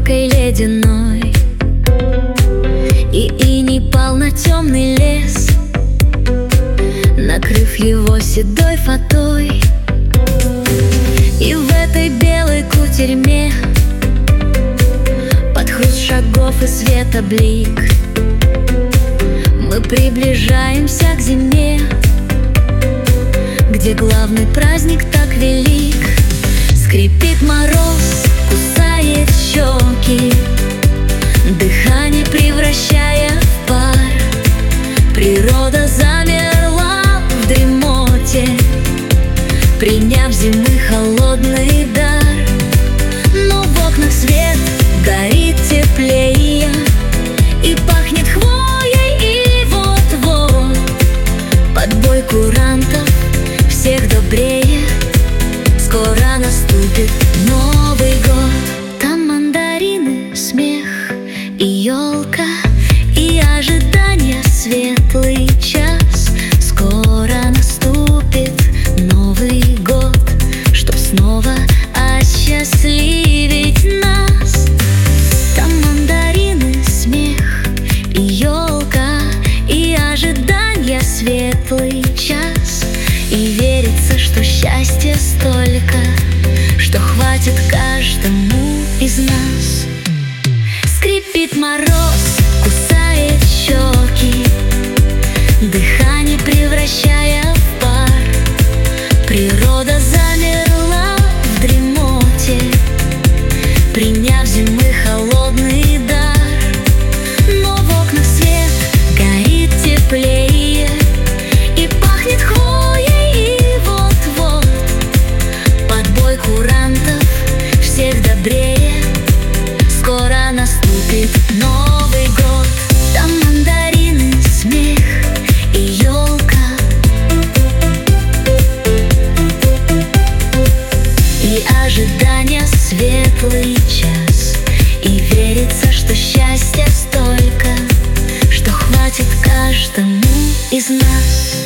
коркой ледяной, и иней пал на темный лес, накрыв его седой фатой. И в этой белой кутерьме, под хруст шагов и света блик, мы приближаемся к зиме, где главный праздник так велик. Скрипит мороз, кусает щеки, дыхание превращая в пар. Природа замерла в дремоте, приняв зимы холодный дар. Но в окнах свет горит теплее, и пахнет хвоей, и вот-вот под бой курантов всех добрее скоро наступит Новый год. Там мандарины, смех и елка, и ожидание светлый час. Скоро наступит Новый год, чтоб снова осчастливить нас. Там мандарины, смех и елка, и ожидание светлый час. И верится, что счастья столько, что хватит каждому из нас. Скрипит мороз, кусает щеки, дыхание превращая в пар. Природа замерла в дремоте, приняв зимы холодный дар. Но в окнах свет горит теплее, и пахнет хвоей, и вот-вот под бой курантов всех добрее скоро наступит Новый год. Там мандарины, смех и елка, и ожидание светлый час. И верится, что счастья столько, что хватит каждому из нас.